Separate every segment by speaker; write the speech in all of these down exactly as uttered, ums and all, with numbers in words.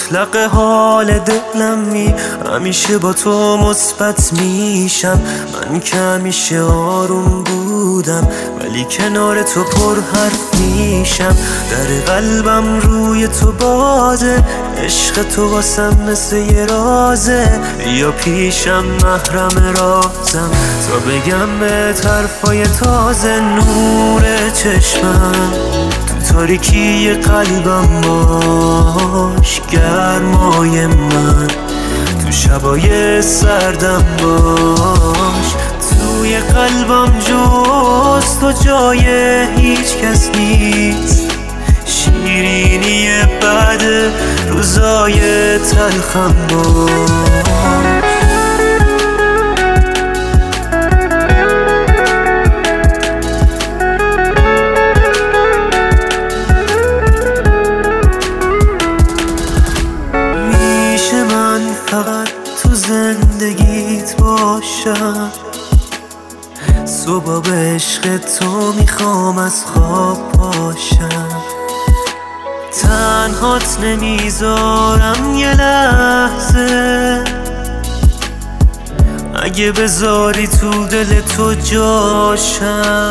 Speaker 1: مطلق حال دلم می همیشه با تو مثبت میشم. من که همیشه آروم بودم ولی کنار تو پر حرف میشم. در قلبم روی تو بازه، عشق تو واسم مثل یه رازه. یا پیشم محرم رازم تا بگم به حرفای تازه. نور چشمم تو تاریکی قلبم باش، گرمای من تو شبای سردم باش. توی قلبم جز تو جای هیچ کس نیست. شیرینی بعد روزای تلخم باش. میشه من فقط تو زندگیت باشم، صبح به عشق تو میخوام از خواب پاشم. تنهات نمیذارم یه لحظه، اگه بذاری تو دل تو جاشم.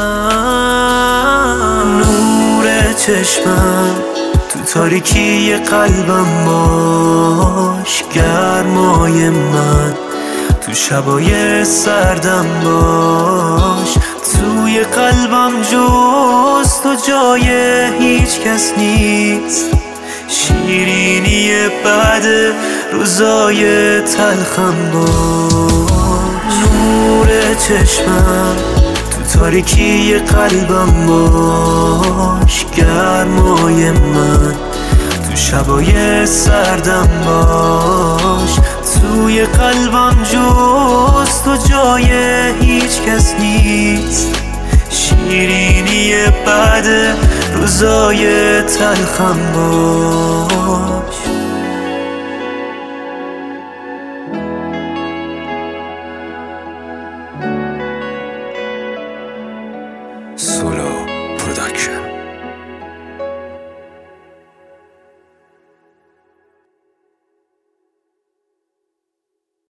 Speaker 1: نور چشمم تو تاریکی قلبم باش، گرمای من تو شبای سردم باش. توی قلبم جز تو جای هیچ کس نیست. شیرینی بعد روزای تلخم باش. نور چشمم تو تاریکی قلبم باش، گرمای من تو شبای سردم باش. توی قلبم جز تو جای هیچ کس نیست. شیرینی بعد روزای تلخم باش.